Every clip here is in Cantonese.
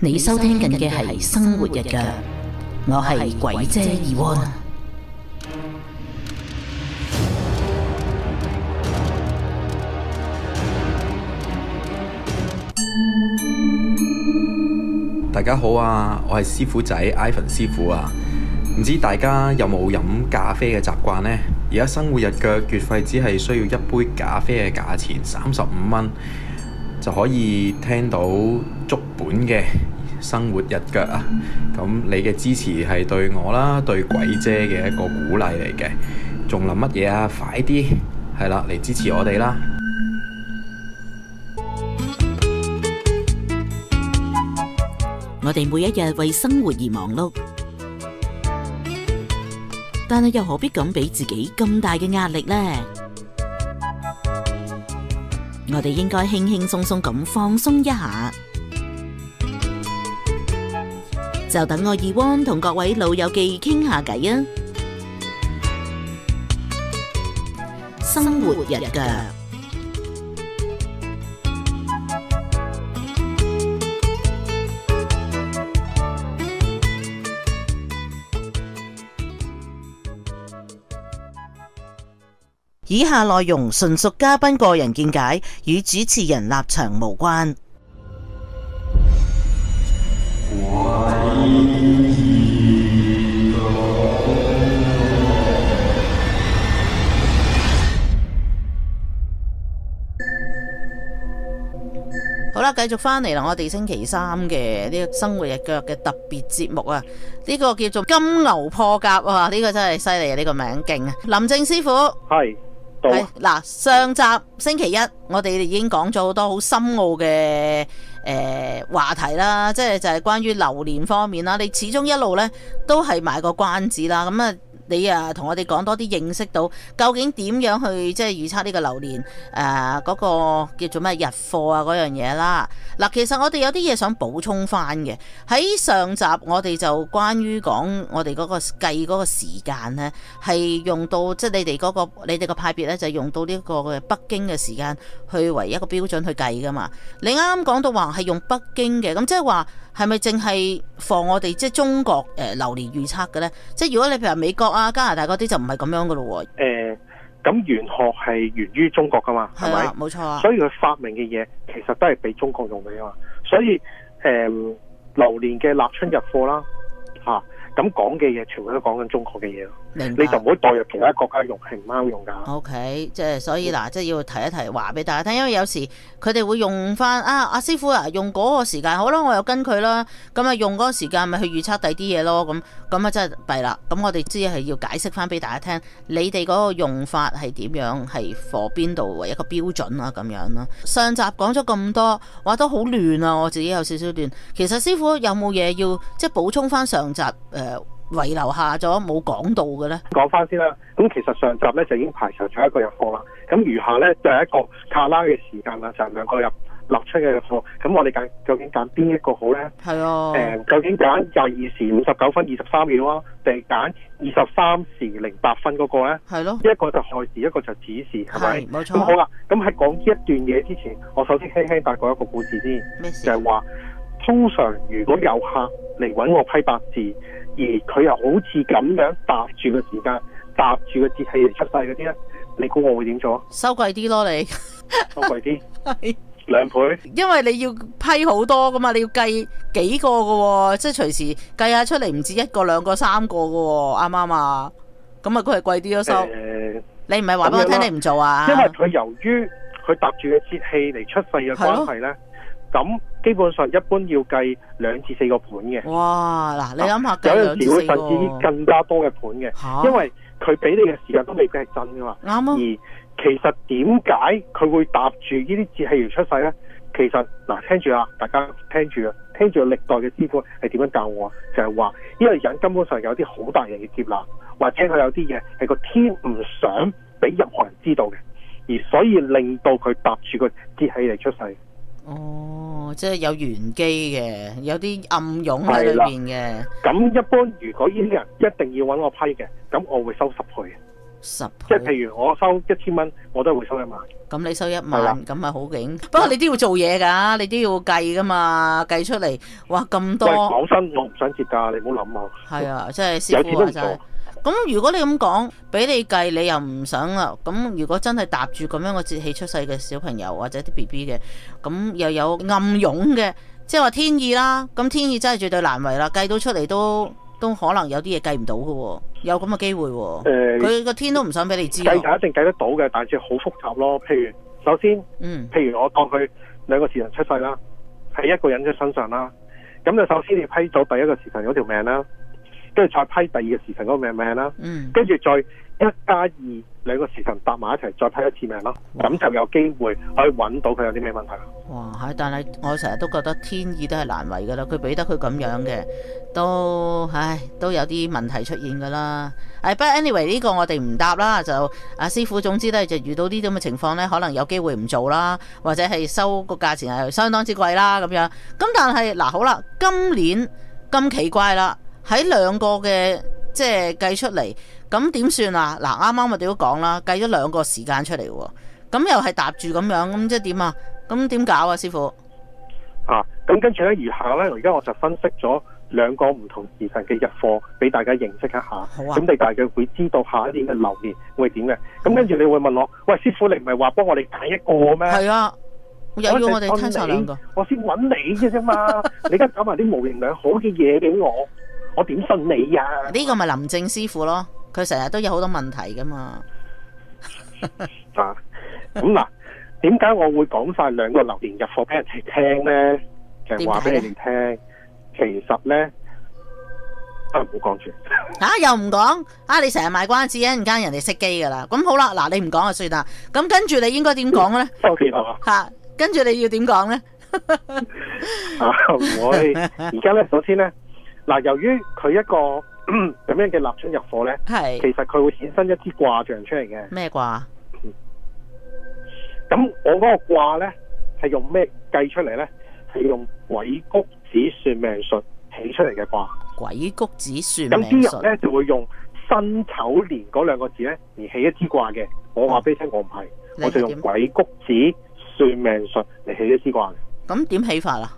你收聽緊嘅係生活日腳，我係鬼姐Yvonne。 大家好啊，我係師傅仔 Ivan 師傅啊。唔知大家有冇飲咖啡嘅習慣呢？而家生活日腳月費只係需要一杯咖啡嘅價錢35蚊，就可以聽到足本嘅生活日腳啊！咁你嘅支持係對我啦，對鬼姐嘅一個鼓勵嚟嘅。仲諗乜嘢啊？快啲係啦，嚟支持我哋啦！ 我哋每一日為生活而忙碌，但係又何必咁俾自己咁大嘅壓力呢？我哋應該輕輕鬆鬆咁放鬆一下。就等我Yvonne同各位老友記傾下偈啊！生活日腳。以下內容純屬嘉賓個人見解，與主持人立場無關。好啦，繼續翻嚟啦！我哋星期三嘅呢個生活日腳嘅特別節目啊，呢個叫做金牛破甲啊，呢個真係犀利啊！呢個名勁啊！林正師傅係。 嗱，上集星期一我哋已經講咗好多好深奧嘅話題啦，即係就係關於流年方面啦。你始終一路呢都係賣個關子啦，咁啊你啊同我哋講多啲，認識到究竟點樣去即係預測呢個流年嗰個叫做咩日課啊嗰樣嘢啦。嗱，其實我哋有啲嘢想補充翻嘅。喺上集我哋就關於講我哋嗰個計嗰個時間呢，係用到即係你哋個派別呢，就用到呢個嘅北京嘅時間去為一個標準去計噶嘛。你啱啱講到話係用北京嘅，咁即係話係咪淨係放我哋即係中國流年預測嘅呢？即係如果你譬如美國啊、加拿大嗰啲就唔係咁樣噶咯喎。 咁玄學係源於中國噶嘛，係咪？ 冇錯啊。 所以佢發明嘅嘢其實都係俾中國用嘅嘛。所以流年嘅立春日課啦，咁講嘅嘢全部都講緊中國嘅嘢咯。你就唔好代入其他國家用，係唔啱用噶。 OK， 即係所以嗱，即係要提一提話俾大家聽，因為有時佢哋會用翻阿師傅啊，用嗰個時間好啦，我又跟佢啦，咁啊用嗰個時間咪去預測第啲嘢咯，咁啊真係弊啦。咁我哋知係要解釋翻俾大家聽，你哋嗰個用法係點樣，係 for 邊度為一個標準啊咁樣啦。上集講咗咁多，話都好亂啊，我自己有少少亂。其實師傅有冇嘢要即係補充翻上集遺留下咗冇講到嘅咧？ 講翻先啦。咁其實上集咧就已經排除咗一個日課啦。咁餘下咧就係一個卡拉嘅時間啦，就係兩個立春嘅日課。咁我哋究竟揀邊一個好咧？係啊。究竟揀22時59分23秒啊，定係揀23時08分嗰個咧？係咯。一個就亥時，一個就子時，係咪？冇錯。咁好啦。咁喺講呢一段嘢之前，我首先輕輕帶過一個故事先。咩事？就係話，通常如果有客嚟揾我批八字，而佢又好似咁樣搭住個時間、搭住個節氣嚟出世嗰啲咧，你估我會點做？收貴啲咯，你收貴啲，係2倍。因為你要批好多噶嘛，你要計幾個噶喎，即係隨時計下出嚟唔止1個、2個、3個噶喎，啱唔啱啊？咁啊，佢係貴啲咯收。你唔係話俾我聽你唔做啊？因為佢由於佢搭住個節氣嚟出世嘅關係咧。咁基本上一般要計2至4個盤嘅。哇！嗱，你諗下計2至4個，有陣時會甚至更加多嘅盤嘅，因為佢俾你嘅時間都未必係真噶嘛。啱啊。而其實點解佢會搭住呢啲節氣而出世咧？其實嗱，聽住啦，大家聽住啊，聽住歷代嘅師傅係點樣教我啊？就係話呢個人根本上有啲好大型嘅劫難，或者佢有啲嘢係個天唔想俾任何人知道嘅，而所以令到佢搭住個節氣嚟出世。哦，即係有玄機嘅，有啲暗湧喺裏面嘅。咁一般如果呢啲人一定要揾我批嘅，咁我會收10倍。 10倍， 即係譬如我收1000蚊，我都會收1萬。 咁你收1萬，咁咪好勁。不過你都要做嘢㗎，你都要計㗎嘛，計出嚟，哇咁多。 講真，我唔想接㗎，你唔好諗啊。 係啊，即係師傅話齋。咁如果你咁講，俾你計，你又唔想啦。咁如果真係搭住咁樣個節氣出世嘅小朋友或者啲 BB 嘅，咁又有暗湧嘅，即係話天意啦。咁天意真係絕對難為啦，計到出嚟都可能有啲嘢計唔到㗎喎，有咁嘅機會喎。佢個天都唔想俾你知。 計就一定計得到嘅，但係好複雜咯。譬如首先，譬如我當佢2個時辰出世啦，喺一個人嘅身上啦，咁就首先你批咗第一個時辰嗰條命啦。跟住再批第二個時辰嗰個命啦，跟住再1+2兩個時辰搭埋一齊，再批一次命咯，咁就有機會可以揾到佢有啲咩問題。 哇！但係我成日都覺得天意都係難為噶啦，佢俾得佢咁樣嘅，都有啲問題出現噶啦。不過 anyway 呢個我哋唔答啦，就阿師傅總之咧就遇到啲咁嘅情況咧，可能有機會唔做啦，或者係收個價錢係相當之貴啦咁樣。咁但係嗱好啦，今年咁奇怪啦。喺2個嘅即係計出嚟，咁點算啊？嗱，啱啱我哋都講啦，計咗2個時間出嚟喎，咁又係搭住咁樣，咁即係點啊？咁點搞啊，師傅？ 咁跟住咧，餘下咧，而家我就分析咗2個唔同時辰嘅日課，俾大家認識一下。好啊。咁你大概會知道下一年嘅流年會點嘅。咁跟住你會問我，喂，師傅，你唔係話幫我哋揀一個咩？ 係啊。又要我哋聽晒2個， 我先揾你嘅啫嘛。你而家搞埋啲模棱兩可嘅嘢俾我點信你呀？ 呢個咪林正師傅咯，佢成日都有好多問題噶嘛。 咁嗱，點解我會講晒2個流年日課俾人哋聽呢？就係話俾你哋聽，其實呢，唔好講住。 又唔講你成日賣關子，一陣間人哋熄機噶啦。咁好啦，嗱，你唔講就算啦。咁跟住你應該點講呢？ 收皮係嘛？ 跟住你要點講呢？ 唔會。而家呢，首先呢。嗱，由於佢一個咁樣嘅立春入貨咧，其實佢會衍生一支卦象出嚟嘅。咩卦？咁我嗰個卦咧係用咩計出嚟咧？係用鬼谷子算命術起出嚟嘅卦。鬼谷子算命術。咁啲人咧就會用辛丑年嗰2個字咧而起一支卦嘅。我話俾你聽，我唔係，我就用鬼谷子算命術嚟起一支卦嘅。咁點起法啊？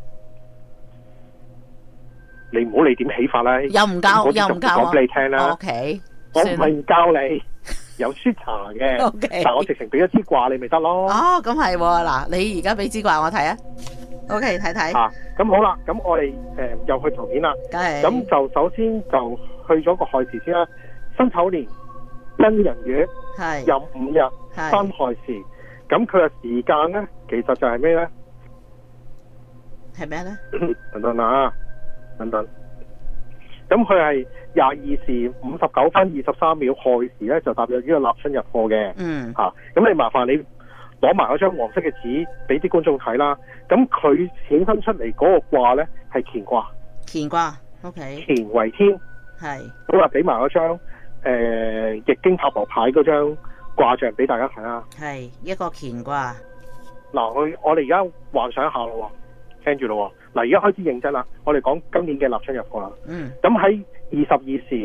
你唔好理點起法啦，又唔教我，講俾你聽啦。OK，我唔係唔教你，有書查嘅。OK，但我直情俾一支卦你咪得咯。哦，咁係嗱，你而家俾支卦我睇啊。OK，睇睇。咁好啦，咁我哋又去圖片啦。咁就首先就去咗個亥時先啦。辛丑年庚寅月，壬午日，生亥時。咁佢嘅時間咧，其實就係咩咧？係咩咧？等等啊！等，咁佢係22時59分23秒亥時咧，就踏入呢個立春日課嘅。咁你麻煩你攞埋嗰張黃色嘅紙俾啲觀眾睇啦。咁佢衍生出嚟嗰個卦咧係乾卦。乾卦 ，OK。乾為天。係。咁啊，俾埋嗰張易經塔羅牌嗰張卦象俾大家睇啦。係一個乾卦。嗱，我哋而家幻想一下咯，聽住咯。嗱，而家開始認真啦，我哋講今年嘅立春日課啦。咁喺22時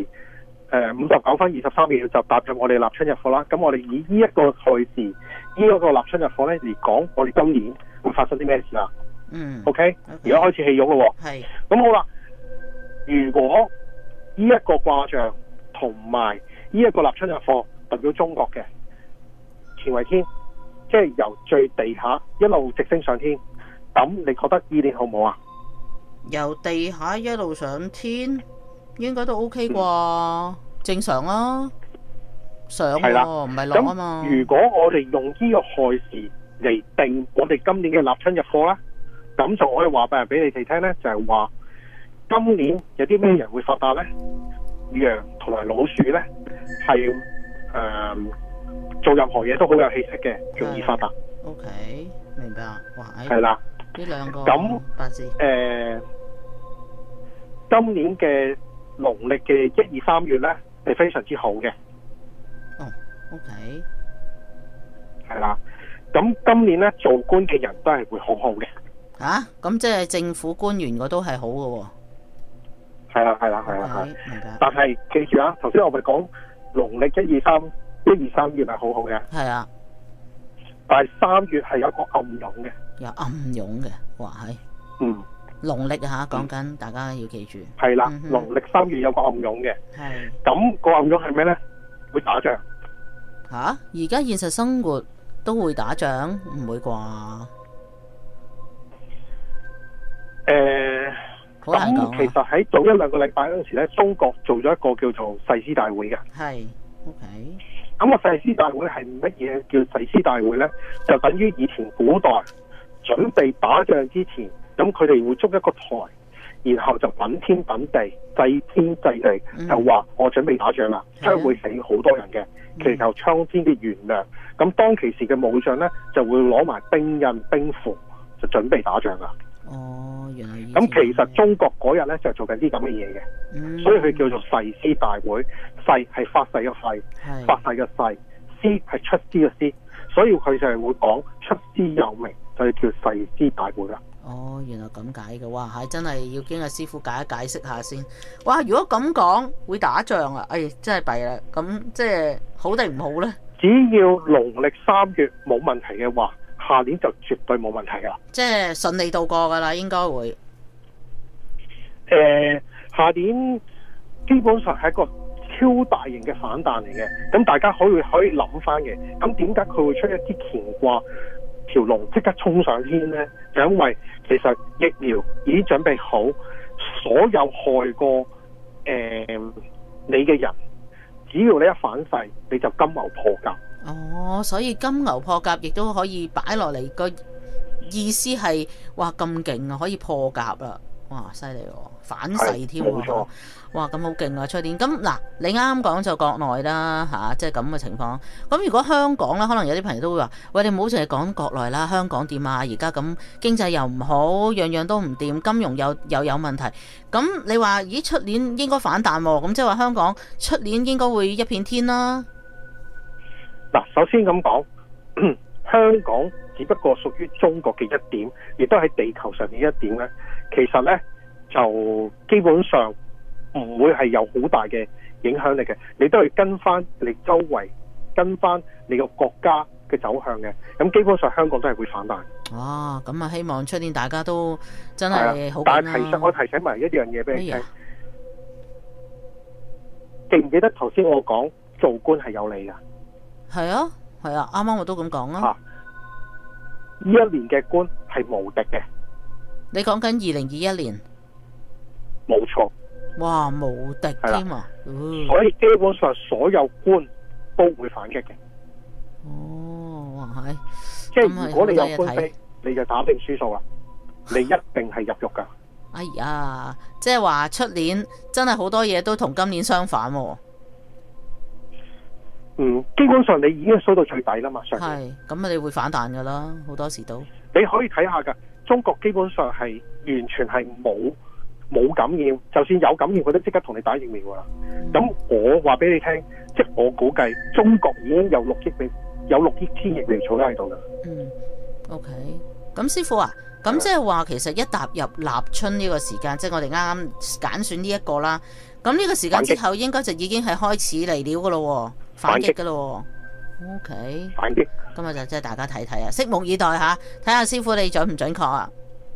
59分23秒就踏入我哋立春日課啦。咁我哋以呢一個亥時，呢一個立春日課咧嚟講，我哋今年會發生啲咩事啦？OK，而家開始起咗咯。係。咁好啦，如果呢一個卦象同埋呢一個立春日課代表中國嘅乾為天，即係由最地下一路直升上天。咁你覺得呢年好唔好啊？由地下一路上天，應該都 OK 啩，正常啊。上喎，唔係落啊嘛。咁如果我哋用呢個亥時嚟定我哋今年嘅立春日課啦，咁就可以話俾你哋聽咧，就係話今年有啲咩人會發達咧？羊同埋老鼠咧係做任何嘢都好有氣息嘅，容易發達。OK，明白。哇，係啦。呢2個咁八字今年嘅農曆嘅1、2、3月咧係非常之好嘅。哦 ，OK，係啦。咁今年咧做官嘅人都係會好好嘅。咁即係政府官員嗰都係好嘅喎。係啦。但係記住啊，頭先我咪講農曆1、2、3月係好好嘅。 係啊， 但係3月係有一個暗湧嘅。 有暗湧嘅，哇係。農曆嚇講緊，大家要記住。 係啦，農曆3月有個暗湧嘅。 係。 咁個暗湧係咩咧？會打仗。 嚇！而家現實生活都會打仗，唔會啩？ 咁其實喺早1-2個禮拜嗰陣時咧，中國做咗一個叫做誓師大會嘅。 係。OK。 咁個誓師大會係乜嘢叫誓師大會咧？就等於以前古代準備打仗之前，咁佢哋會築一個台，然後就稟天稟地、祭天祭地，就話我準備打仗啦，將會死好多人嘅，祈求蒼天嘅原諒。咁當其時嘅武將咧，就會攞埋兵印、兵符，就準備打仗啦。 哦，原來咁其實中國嗰日咧就做緊啲咁嘅嘢嘅，所以佢叫做誓師大會。誓係發誓嘅誓，發誓嘅誓，師係出師嘅師，所以佢就係會講出師有名，就係叫誓師大會啦。 哦，原來咁解嘅，哇，係真係要經阿師傅解釋下先。哇，如果咁講會打仗啊，真係弊啦。咁即係好定唔好咧？ 只要農曆3月冇問題嘅話，下年就絕對冇問題噶啦。即係順利度過噶啦，應該會。 下年基本上係一個超大型嘅反彈嚟嘅。咁大家可以諗翻嘅。咁點解佢會出一啲乾卦？條龍即刻衝上天呢？就因為其實疫苗已經準備好，所有害過你嘅人，只要你一反誓，你就金牛破甲。 哦，所以金牛破甲亦都可以擺落嚟，個意思係哇咁勁啊，可以破甲啦！哇，犀利喎，反噬添喎！哇，咁好勁啊！出年咁嗱，你啱啱講就國內啦嚇，即係咁嘅情況。咁如果香港咧，可能有啲朋友都會話：喂，你唔好淨係講國內啦，香港點啊？而家咁經濟又唔好，樣樣都唔掂，金融又有問題。咁你話咦，出年應該反彈喎？咁即係話香港出年應該會一片天啦。 嗱，首先咁講，香港只不過屬於中國嘅一點，亦都喺地球上嘅一點咧。其實咧就基本上唔會係有好大嘅影響力嘅，你都係跟翻你周圍，跟翻你個國家嘅走向嘅。咁基本上香港都係會反彈。哇！ 咁啊，希望出年大家都真係好。 但係我提醒埋一樣嘢俾你聽，記唔記得頭先我講做官係有利噶？係啊， 係啊，啱啱我都咁講啊。 呢一年嘅官係無敵嘅。 你講緊2021年？ 冇錯。 哇，無敵添啊！ 所以基本上所有官都會反擊嘅。 哦，哇係。 即係如果你有官非，你就打定輸數啦。你一定係入獄噶。 哎呀，即係話出年真係好多嘢都同今年相反喎。 基本上你已經衰到最底啦嘛，上年。 係，咁你會反彈噶啦，好多時都。 你可以睇下噶，中國基本上係完全係冇感染，就算有感染，佢都即刻同你打疫苗噶啦。咁我話俾你聽，即係我估計中國已經有6億支疫苗儲喺度啦。 OK， 咁師傅啊，咁即係話其實一踏入立春呢個時間，即係我哋啱啱揀選呢一個啦。咁呢個時間之後，應該就已經係開始嚟料噶咯，反擊噶咯。OK， 反擊。 今日就即係大家睇睇啊，拭目以待吓，睇下師傅你準唔準確啊？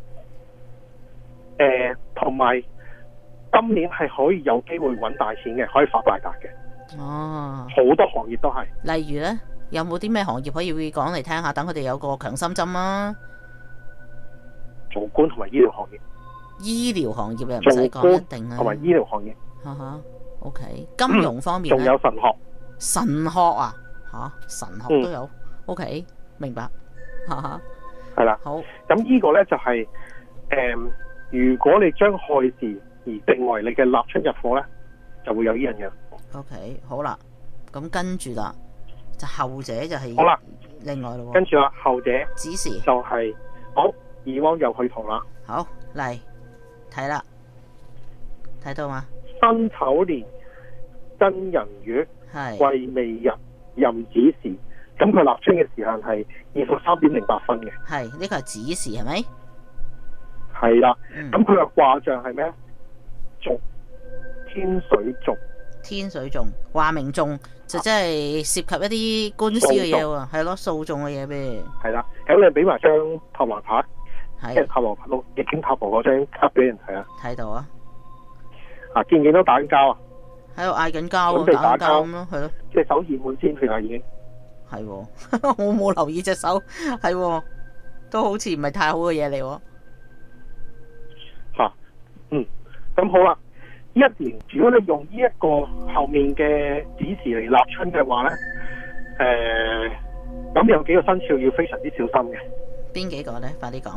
同埋今年係可以有機會揾大錢嘅，可以發大達嘅。 哦， 好多行業都係。 例如呢，有冇啲咩行業可以講嚟聽下，等佢哋有個強心針啊？ 做官同埋醫療行業。 醫療行業又唔使講一定啊。 同埋醫療行業。 OK， 金融方面仲有神學。 神學啊？神學都有。OK， 明白。 係啦。 好。 咁呢個呢就係如果你將亥時而定為你嘅立春日課呢，就會有呢樣嘢。 OK， 好啦，咁跟住啦，就後者就係好啦， 另外咯。 跟住啦，後者子時就係好，以往又去圖啦。 好嚟睇啦，睇到嘛？ 辛丑年庚寅月，癸未日壬子時。咁佢立春嘅時間係23.08分嘅。 係呢個係子時係咪？ 係啦。咁佢嘅卦象係咩？續，天水續。 天水訟話明訟就真係涉及一啲官司嘅嘢喎，係咯，訴訟嘅嘢咩？ 係啦，咁你俾埋張塔羅牌，即係塔羅牌咯，易經塔羅嗰張卡俾人睇啊。 睇到啊！ 見唔見到打緊交啊？ 喺度嗌緊交啊，打緊交咁咯，係咯。隻手染滿鮮血啦，已經。係喎，我冇留意隻手，係喎，都好似唔係太好嘅嘢嚟喎。 咁好啦，一年如果你用呢一個後面嘅指示嚟立春嘅話咧，咁有幾個生肖要非常之小心嘅。 邊幾個咧？快啲講。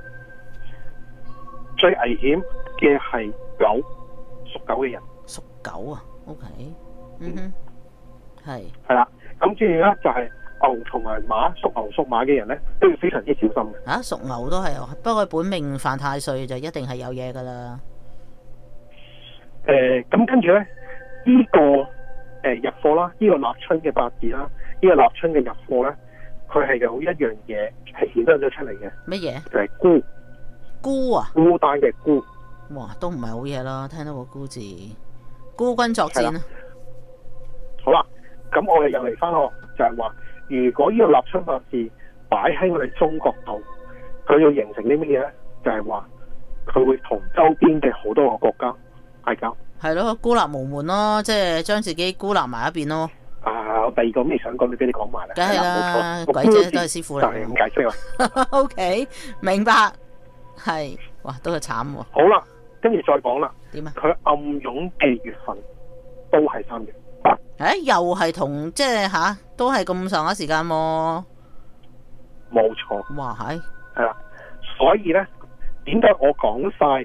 最危險嘅係狗，屬狗嘅人。 屬狗啊 ？OK， 係啦。咁跟住咧就係牛同埋馬，屬牛屬馬嘅人咧都要非常之小心嘅。 屬牛都係，不過本命犯太歲就一定係有嘢噶啦。 咁跟住咧，呢個入貨啦，呢個立春嘅八字啦，呢個立春嘅入貨咧，佢係有一樣嘢係顯得咗出嚟嘅。 乜嘢？ 就係孤。 孤啊？ 孤單嘅孤。 哇，都唔係好嘢啦，聽到個孤字，孤軍作戰啊！ 好啦，咁我哋又嚟翻我，就係話，如果呢個立春八字擺喺我哋中國度，佢要形成啲乜嘢咧？就係話，佢會同周邊嘅好多個國家嗌交。係咯，孤立無門咯，即係將自己孤立埋一邊咯。 第二個未想講，你俾你講埋啦。 梗係啦，鬼姐都係師傅嚟。 就係咁解釋啦。 OK， 明白。係，哇，都係慘喎。 好啦，跟住再講啦。 點啊？ 佢暗湧嘅月份都係3月。 又係同即係都係咁上下時間喎。 冇錯。 哇， 係啦，所以咧，點解我講晒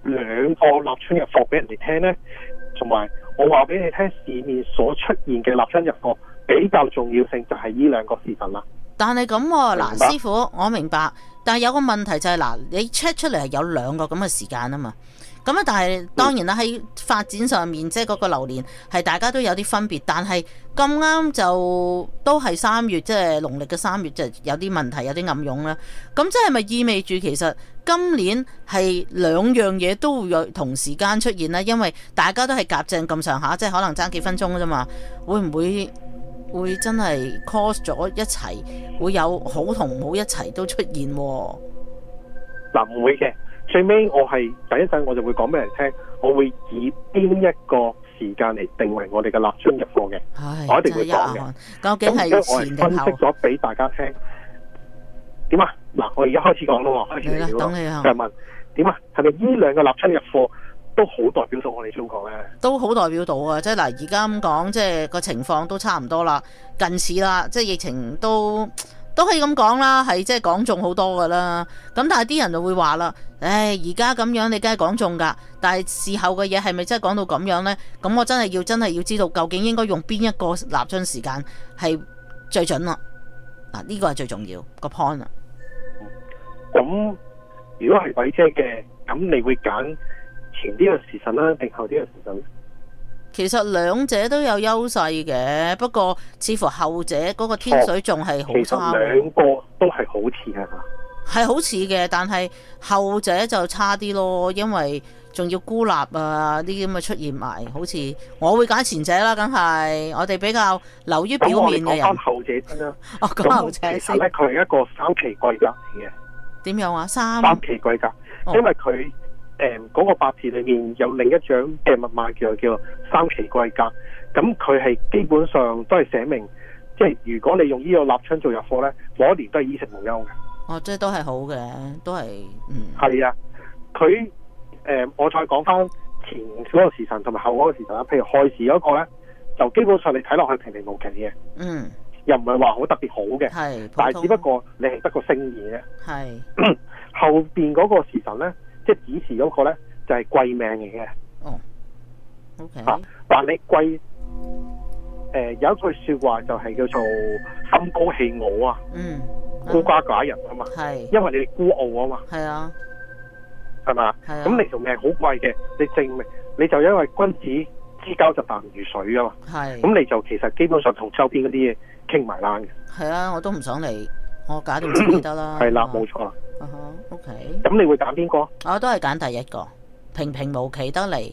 2個立春日貨俾人哋聽咧？同埋我話俾你聽，市面所出現嘅立春日貨比較重要性就係呢2個時辰啦。 但係咁喎，嗱，師傅，我明白，但係有個問題就係你 check 出嚟係有2個咁嘅時間啊嘛。咁但係當然啦，喺發展上面，即係嗰個流年係大家都有啲分別，但係咁啱就都係3月，即係農曆嘅3月就有啲問題，有啲暗湧啦。咁即係咪意味住其實今年係2樣嘢都會有同時間出現呢？因為大家都係夾正咁上下，即係可能爭幾分鐘啫嘛，會唔會真係 cause 咗一齊，會有好同唔好一齊都出現？ 嗱，唔會嘅。最尾我係等一陣我就會講俾人聽，我會以邊一個時間嚟定為我哋嘅立春入貨嘅，我一定會講嘅。 究竟係前定後？我分析咗俾大家聽。點啊？嗱，我而家開始講咯，開始嚟咯。就問點啊？係咪呢2個立春入貨都好代表到我哋中國咧？都好代表到啊！即係嗱，而家咁講，即係個情況都差唔多啦，近似啦，即係疫情都可以咁講啦，係即係講中好多噶啦。咁但係啲人就會話啦，而家咁樣你梗係講中噶，但係事後嘅嘢係咪真係講到咁樣呢？咁我真係要知道究竟應該用邊一個立春時間係最準啦。嗱，呢個係最重要個 point 啊。咁如果係鬼姐嘅，咁你會揀前呢個時辰啦，定後呢個時辰？其實兩者都有優勢嘅，不過似乎後者嗰個天水仲係好差。其實兩個都係好似係嘛？係好似嘅，但係後者就差啲咯，因為仲要孤立啊呢啲咁嘅出現埋，好似我會揀前者啦，梗係我哋比較流於表面嘅人。咁我哋講翻後者先啦。哦，講後者先。其實咧，佢係一個3期貴格嚟嘅。點樣啊？3期貴格，因為佢。嗰個八字裏面有另一張嘅密碼叫做3期貴格，咁佢係基本上都係寫明，即係如果你用呢個立春做入貨呢，嗰一年都係衣食無憂嘅。哦，即係都係好嘅，都係係啊，佢我再講翻前嗰個時辰同埋後嗰個時辰啦，譬如亥時嗰個呢，就基本上你睇落去平平無奇嘅，又唔係話好特別好嘅，但係只不過你係得個星字啫。係後邊嗰個時辰呢。即係子時嗰個咧，就係貴命嚟嘅。哦，OK。但你貴，有一句說話就係叫做心高氣傲啊。孤家寡人啊嘛。係。因為你孤傲啊嘛。係啊。係嘛？係啊。咁你條命好貴嘅，你證明你就因為君子之交就淡如水啊嘛。係。咁你就其實基本上同周邊嗰啲嘢傾埋欄嘅。係啊，我都唔想嚟，我搞掂自己得啦。係啦，冇錯啦。OK。咁你會揀邊個？我都係揀第一個，平平無奇得嚟，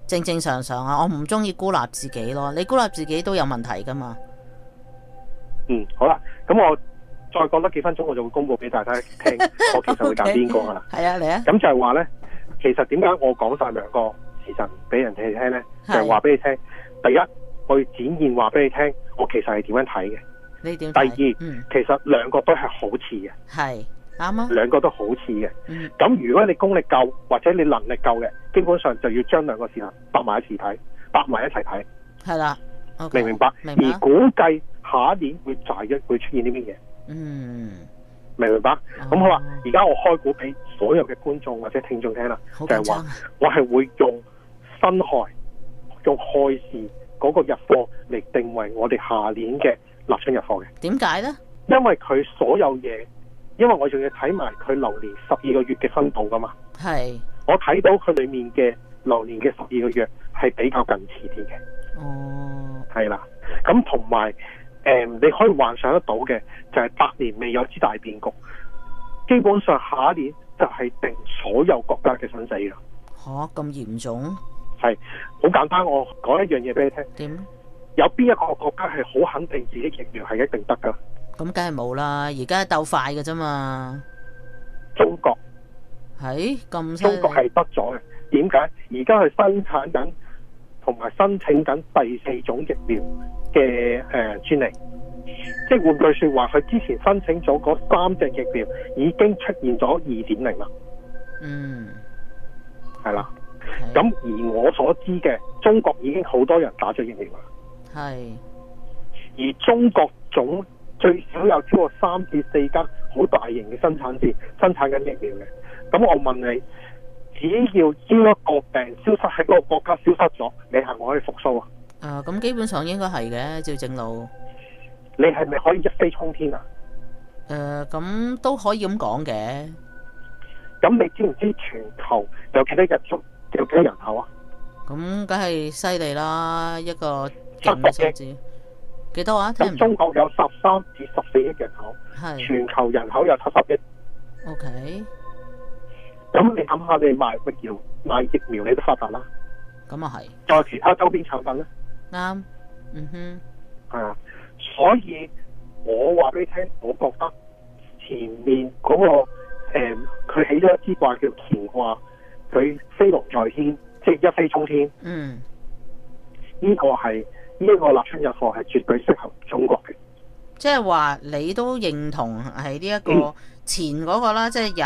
正正常常啊，我唔中意孤立自己咯。你孤立自己都有問題噶嘛。 好啦，咁我再講多幾分鐘，我就會公布俾大家聽，我其實會揀邊個噶啦。 係啊，嚟啊。 咁就係話咧，其實點解我講晒兩個時辰俾人哋聽咧？就係話俾你聽，第一，我要展現話俾你聽，我其實係點樣睇嘅。 你點睇？ 第二，其實兩個都係好似嘅。 係啱啊。 兩個都好似嘅。咁如果你功力夠或者你能力夠嘅，基本上就要將兩個時辰搭埋一齊睇，搭埋一齊睇。 係啦。 明唔明白？而估計下一年會會出現啲乜嘢？明唔明白？咁好啦，而家我開估俾所有嘅觀眾或者聽眾聽啦，就係話我係會用辛亥，用亥時嗰個日課嚟定為我哋下年嘅立春日課嘅。 點解呢？ 因為佢所有嘢，因為我仲要睇埋佢流年12個月嘅分佈噶嘛。係。我睇到佢裏面嘅流年嘅12個月係比較近似啲嘅。係啦，咁同埋你可以幻想得到嘅就係百年未有之大變局，基本上下一年就係定所有國家嘅生死啦。咁嚴重？係好簡單，我講一樣嘢俾你聽。點？有邊一個國家係好肯定自己疫苗係一定得噶？咁梗係冇啦，而家鬥快嘅啫嘛。中國係咁犀利？中國係得咗嘅。點解？而家係生產緊同埋申請緊第4種疫苗嘅專利，即係換句說話，佢之前申請咗嗰3隻疫苗已經出現咗2.0啦。係啦。咁而我所知嘅，中國已經好多人打咗疫苗啦。係。而中國最少有超過3至4間好大型嘅生產線生產緊疫苗嘅。咁我問你，只要呢一個病消失喺嗰個國家消失咗，你係咪可以復甦啊？咁基本上應該係嘅，照正路。你係咪可以一飛沖天啊？咁都可以咁講嘅。咁你知唔知全球有幾多人口啊？咁梗係犀利啦，一個勁嘅數字。幾多啊？咁中國有13至14億人口，係全球人口有70億。OK。咁你諗下，你賣疫苗你都發達啦。咁啊係。再其他周邊產品咧？啱。係啊，所以我話俾你聽，我覺得前面嗰個佢起咗一支卦叫乾卦，佢飛龍在天，即係一飛沖天。呢個係呢個立春日課係絕對適合中國嘅。即係話你都認同係呢一個前嗰個啦，即係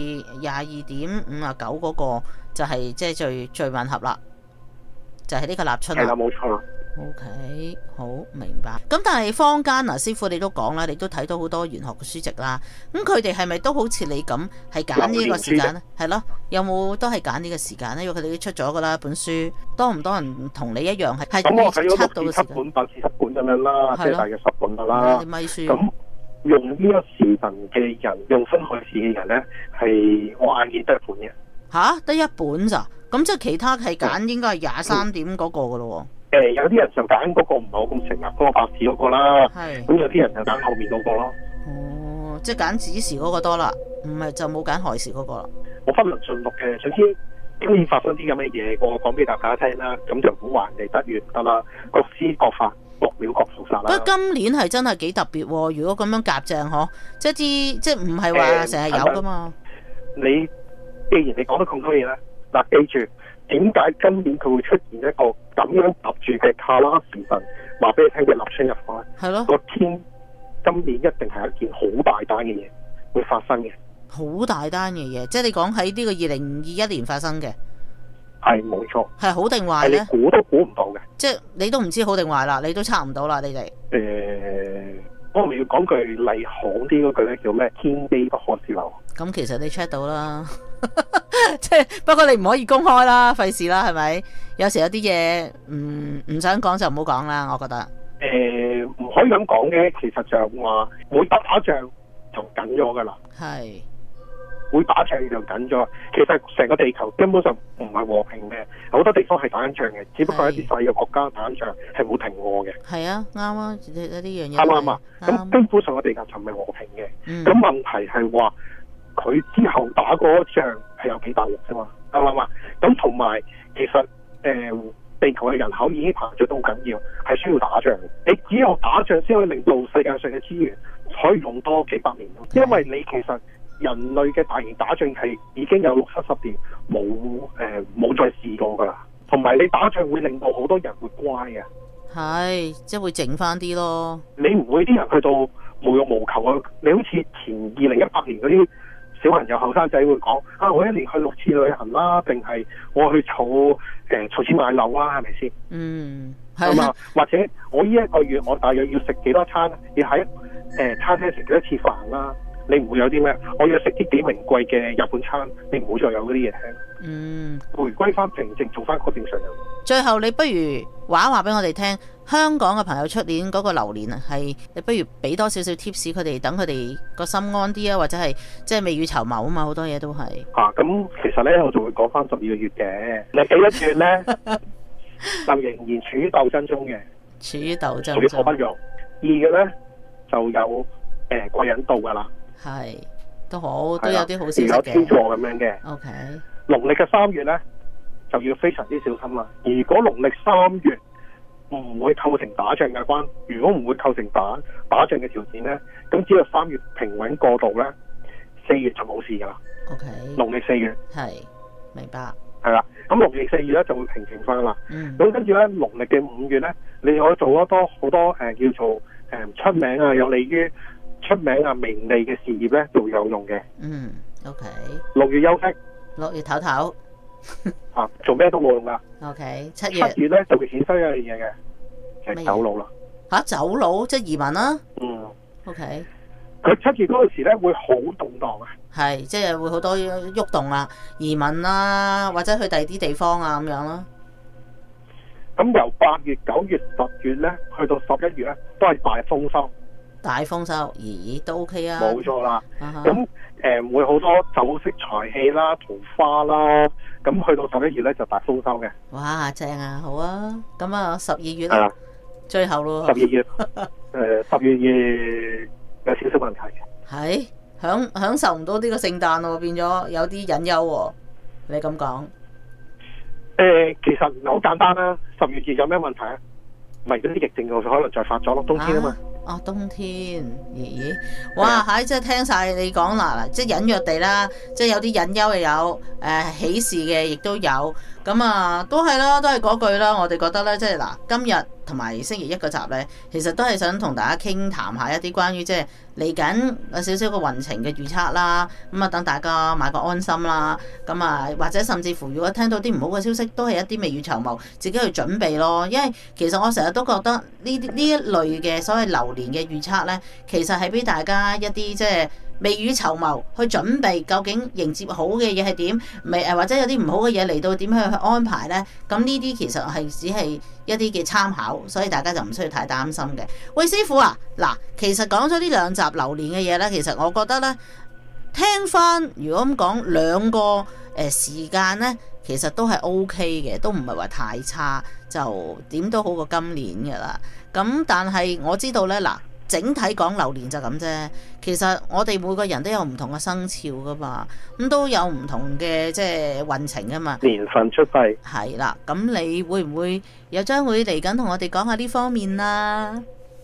22.59嗰個就係即係最吻合啦，就係呢個立春。係啦，冇錯。OK， 好明白。咁但係坊間師傅你都講啦，你都睇到好多玄學嘅書籍啦。咁佢哋係咪都好似你咁係揀呢個時間咧？係咯，有冇都係揀呢個時間咧？因為佢哋都出咗噶啦本書，多唔多人同你一樣係預測到嘅時間？咁我睇咗6至7本、8至10本咁樣啦，即係大約10本噶啦。啲咪書。咁用呢個時辰嘅人，用辛亥時嘅人咧，係我眼見得一本嘅。吓，得一本咋？咁即係其他係揀應該係23點嗰個噶咯？有啲人就揀嗰個唔係好咁成立嗰個白字嗰個啦，咁有啲人就揀後面嗰個咯。哦，即係揀子時嗰個多啦，唔係就冇揀亥時嗰個啦。我不能盡錄嘅，總之今年發生啲咁嘅嘢，我講俾大家聽啦，咁就唔好話人哋得完得啦，各施各法，各廟各菩薩啦。不過今年係真係幾特別喎，如果咁樣夾正嗬，即係唔係話成日有噶嘛？你既然你講得咁多嘢咧，嗱，記住。點解今年佢會出現一個咁樣搭住嘅卡拉時辰？話俾你聽嘅立春日課係咯，個天今年一定係一件好大單嘅嘢會發生嘅。好大單嘅嘢，即係你講喺呢個2021年發生嘅，係冇錯。係好定壞咧？你估都估唔到嘅，即係你都唔知好定壞啦，你都測唔到啦，你哋。我咪要講句厲行啲嗰句咧，叫咩？天機不可泄漏。咁其實你 check 到啦。即係不過你唔可以公開啦，費事啦，係咪？有時有啲嘢唔想講就唔好講啦，我覺得。唔可以咁講嘅，其實就話會打仗就緊咗噶啦。係會打仗就緊咗。其實成個地球根本上唔係和平嘅，好多地方係打緊仗嘅，只不過一啲細嘅國家打緊仗係冇停過嘅。係啊，啱啊，呢樣嘢。啱啊，咁根本上個地球就唔係和平嘅。咁問題係話。佢之後打嗰仗係有幾大鑊啫嘛，啱唔啱啊？咁同埋其實地球嘅人口已經膨脹得好緊要，係需要打仗。你只有打仗先可以令到世界上嘅資源可以用多幾百年。因為你其實人類嘅大型打仗係已經有60-70年冇再試過㗎啦。同埋你打仗會令到好多人會乖嘅， 係即係會整翻啲咯。 你唔會啲人去到無欲無求啊！你好似前2018年嗰啲小朋友後生仔會講啊，我一年去6次旅行啦，定係我去儲錢買樓啊，係咪先？ 嗯， 係嘛？或者我呢一個月我大約要食幾多餐，要喺餐廳食幾多次飯啦？你唔會有啲咩？我要食啲幾名貴嘅日本餐，你唔會再有嗰啲嘢聽。 嗯， 回歸翻平靜，做翻個正常人。 最後你不如話俾我哋聽，香港嘅朋友出年嗰個流年啊，係你不如俾多少少 tips 佢哋，等佢哋個心安啲啊，或者係即係未雨綢繆啊嘛，好多嘢都係。 咁其實咧我就會講翻12個月嘅，你幾多月咧就仍然處於鬥爭中嘅， 處於鬥爭中， 水火不容。2月咧就有貴人到噶啦， 係都好，都有啲好消息嘅， 有天助咁樣嘅。 OK， 農曆嘅3月咧就要非常之小心啦。如果農曆3月唔會構成打仗嘅關，如果唔會構成打仗嘅條件咧，咁只要3月平穩過渡咧，4月就冇事噶啦。 OK， 農曆4月係明白。 係啦，咁農曆4月咧就會平靜翻啦。咁跟住咧，農曆嘅5月咧，你可以做好多叫做出名啊，有利於出名啊名利嘅事業咧，就會有用嘅。 OK。 6月休息 ，6月唞唞。 做咩都冇用噶。 OK， 7 月咧就會衍生一樣嘢嘅，就係走佬啦。 走佬即係移民啦。OK。 佢7月嗰陣時咧會好動盪啊。 係，即係會好多喐動啦，移民啦，或者去第二啲地方啊咁樣咯。 咁由8月、9月、10月咧，去到11月咧，都係大豐收。 大豐收，咦都 OK 啊。 冇錯啦。咁會好多酒色財氣啦、桃花啦，咁去到11月咧就大豐收嘅。 哇，正啊，好啊。咁啊，12月啦，最後咯。 12月12月有少少問題嘅。 係享受唔到呢個聖誕喎，變咗有啲隱憂喎。你咁講？ 其實好簡單啦。10月有咩問題啊？咪嗰啲疫症可能再發咗咯，冬天啊嘛。冬天，咦？哇！ 即係聽晒你講啦，即係隱約地啦，即係有啲隱憂又有，喜事嘅亦都有，咁啊都係啦，都係嗰句啦。我哋覺得咧，即係嗱，今日同埋星期1嗰集咧，其實都係想同大家談下一啲關於即係嚟緊有少少個運程嘅預測啦。咁啊，等大家買個安心啦。咁啊，或者甚至乎如果聽到啲唔好嘅消息，都係一啲未雨綢繆，自己去準備咯。因為其實我成日都覺得呢一類嘅所謂流年嘅預測咧，其實係俾大家一啲即係未雨綢繆去準備，究竟迎接好嘅嘢係點，或者有啲唔好嘅嘢嚟到點樣去安排呢？咁呢啲其實係只係一啲嘅參考，所以大家就唔需要太擔心嘅。喂，師傅啊，嗱，其實講咗呢2集流年嘅嘢呢，其實我覺得呢，聽翻如果咁講2個時間呢，其實都係 OK 嘅，都唔係話太差，就點都好過今年噶啦。咁但係我知道呢，嗱。整體講流年就咁啫，其實我哋每個人都有唔同嘅生肖噶嘛，咁都有唔同嘅即係運程噶嘛。 年份出世係啦，咁你會唔會有將會嚟緊同我哋講下呢方面啊？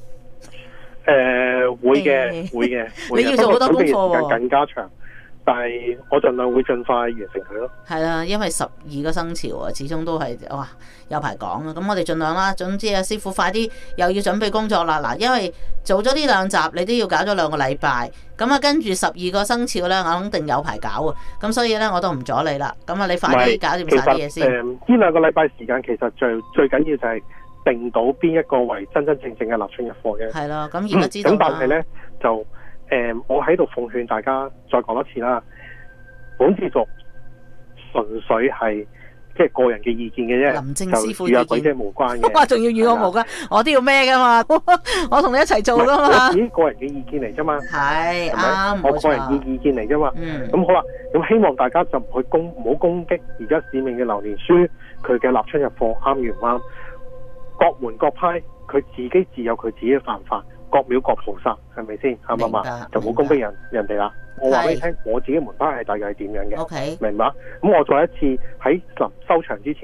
會嘅。 你要做好多功課喎。 更加長。但係我盡量會盡快完成佢咯。係啦，因為12個生肖啊，始終都係哇有排講啊。咁我哋盡量啦。總之啊，師傅快啲又要準備工作啦。嗱，因為做咗呢2集，你都要搞咗2個禮拜。咁啊，跟住12個生肖咧，我肯定有排搞啊。咁所以咧，我都唔阻你啦。咁啊，你快啲搞掂晒啲嘢先。 呢2個禮拜時間其實最緊要就係定到邊一個為真真正正嘅立春入貨嘅。 係咯，咁而家知道啦。 咁但係咧就。我喺度奉勸大家再講一次啦，本節目純粹係即係個人嘅意見嘅啫， 林正師傅意見就與阿鬼姐無關嘅。 哇，仲要與我無關，我都要咩噶嘛？我同你一齊做噶嘛？ 我自己個人嘅意見嚟啫嘛， 係啱， 我個人嘅意見嚟啫嘛。咁好啦，咁希望大家就唔好攻擊而家市面嘅流年書，佢嘅立春入貨啱與唔啱？各門各派佢自己自有佢自己嘅辦法。各廟各菩薩係咪先？啱唔啱？就冇攻擊人哋啦。我話俾你聽，我自己門派係大概係點樣嘅。 Okay. 明白？咁我再一次喺臨收場之前，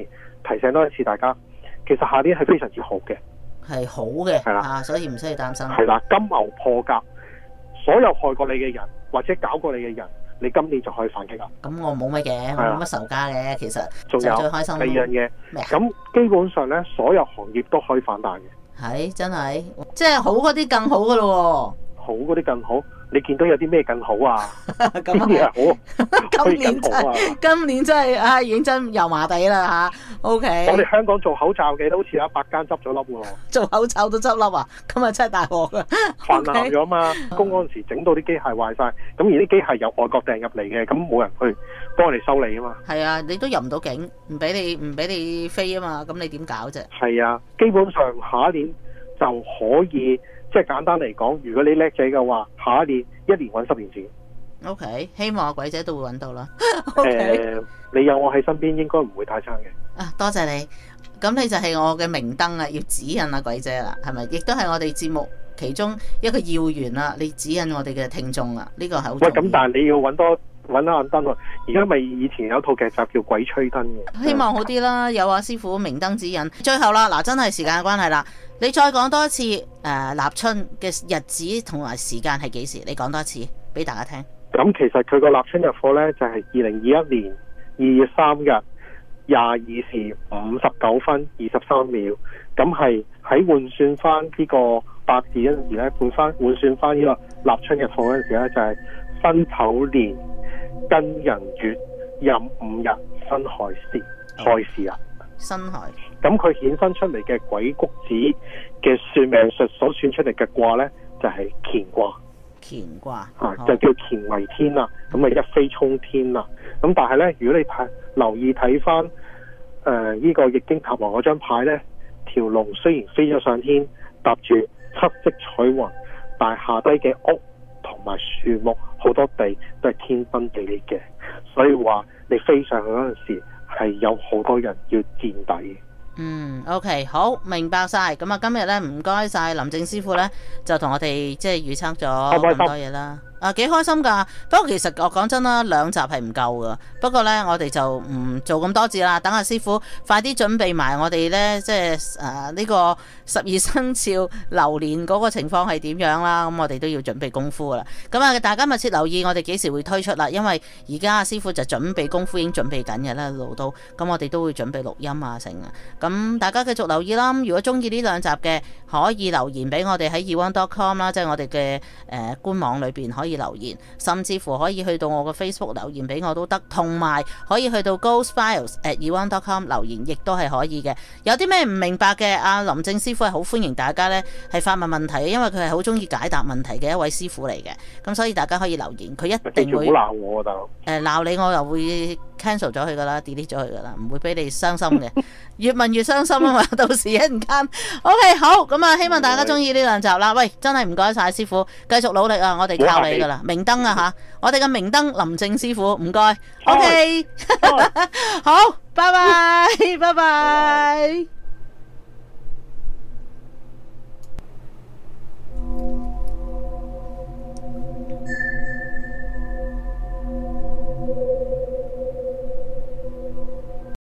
提醒多一次大家，其實下年係非常之好嘅， 係好嘅， 係啦， 所以唔需要擔心。 係啦，金牛破格，所有害過你嘅人或者搞過你嘅人，你今年就可以反擊啦。 咁我冇乜嘅，我冇乜仇家嘅，其實仲有最開心第二樣嘢，咁基本上咧，所有行業都可以反彈嘅。係真係，即係好嗰啲更好噶咯喎， 好嗰啲更好。你見到有啲咩更好啊？ 咁啊，好， 今年真係認真油麻地啦吓。OK， 我哋香港做口罩嘅都好似有100間執咗笠喎。 做口罩都執笠啊？咁啊真係大鑊啊！ 泛濫咗嘛？工嗰陣時整到啲機械壞晒，咁而啲機械由外國訂入嚟嘅，咁冇人去幫你修理啊嘛。係啊，你都入唔到境，唔俾你飛啊嘛，咁你點搞啫？係啊，基本上下一年就可以。即係簡單嚟講，如果你叻仔嘅話，下一年揾10年錢。OK， 希望阿鬼姐都會揾到啦。你有我喺身邊，應該唔會太差嘅。啊，多謝你。咁你就係我嘅明燈啊，要指引阿鬼姐啦，係咪？亦都係我哋節目其中一個要員啦，你指引我哋嘅聽眾啊，呢個係好重要。喂，咁但係你要揾下燈喎。而家咪以前有套劇集叫《鬼吹燈》嘅。希望好啲啦，有阿師傅明燈指引。最後啦，嗱，真係時間嘅關係啦。你再講多一次立春嘅日子同埋時間係幾時？你講多一次俾大家聽。咁其實佢個立春日課呢，就係2021年2月3日22時59分23秒。咁係喺換算翻呢個八字嗰陣時咧，換算翻呢個立春日課嗰陣時咧，就係辛丑年庚寅月壬午日辛亥時，亥時啊。辛亥，咁佢衍生出嚟嘅鬼谷子嘅算命術所算出嚟嘅卦呢，就係乾卦。乾卦就叫乾為天啦，咁啊一飛沖天啦。咁但係呢，如果你留意睇翻呢個易經塔羅嗰張牌呢，條龍雖然飛咗上天，搭住七色彩雲，但係下低嘅屋同埋樹木好多地都係天崩地裂嘅，所以話你飛上去嗰陣時，係有好多人要墊底。OK， 好，明白晒。咁啊，今日咧唔該晒林正師傅咧，就同我哋即係預測咗咁多嘢啦。幾開心噶。不過其實我講真啦，2集係唔夠噶。不過咧，我哋就唔做咁多字啦。等阿師傅快啲準備埋我哋咧，即係呢個12生肖流年嗰個情況係點樣啦。咁我哋都要準備功夫噶啦。咁啊，大家密切留意我哋幾時會推出啦。因為而家阿師傅就準備功夫已經準備緊嘅啦，一路都。咁我哋都會準備錄音啊成啊。咁大家繼續留意啦。如果中意呢2集嘅，可以留言俾我哋喺 eone.com 啦，即係我哋嘅官網裏邊可以留言，甚至乎可以去到我嘅 Facebook 留言俾我都得，同埋可以去到 ghostfiles@eone.com 留言，亦都係可以嘅。有啲咩唔明白嘅，阿林正師傅係好歡迎大家呢係發問問題嘅，因為佢係好中意解答問題嘅一位師傅嚟嘅。咁所以大家可以留言，佢一定會鬧我啊，大佬。鬧你我又會 cancel 咗佢噶啦 ，delete 咗佢噶啦，唔會俾你傷心嘅。越問越傷心啊嘛，到時一陣間。OK， 好，咁啊，希望大家中意呢2集啦。喂，真係唔該晒師傅，繼續努力啊，我哋靠你噶啦，明燈啊吓，我哋嘅明燈林正師傅，唔該。OK， 好，拜拜，拜拜。